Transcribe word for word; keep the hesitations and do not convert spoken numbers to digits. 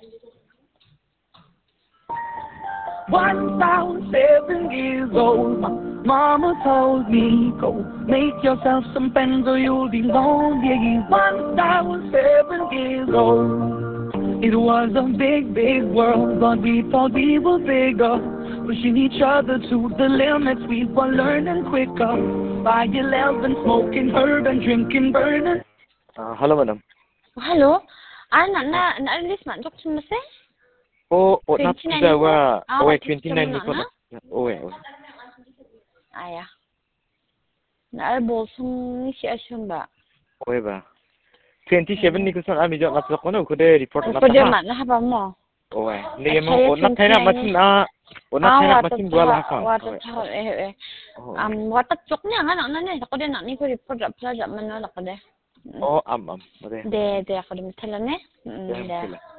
One thousand seven years old, my mama told me, go make yourself some friends or you'll be lonely. One thousand seven years old, it was a big, big world, but we thought we were bigger, pushing each other to the limits. We were learning quicker, by eleven, smoking herb and drinking burning. Uh, hello, madam. Hello. Ah, na na na list man jok chun mase? Oh, oh, not the wa. Ah, Oh, twenty-nine ni ko na? na. Oh, eh. Aya. Na al bol sung ni si asyong ba? Oh, eh ba. twenty-seven ni ko sa ami jok na ko no ko de report na. Ko de man na haba mo. Oh, eh. Ni mo oh na thai na machin ah. Oh na thai na machin dua la ka. Wa ta tha eh eh. Am wa ta chok nya nga na ne ko de na ni ko report rap la man na la ko de. Oh, am am. De de ko de thala ne. De.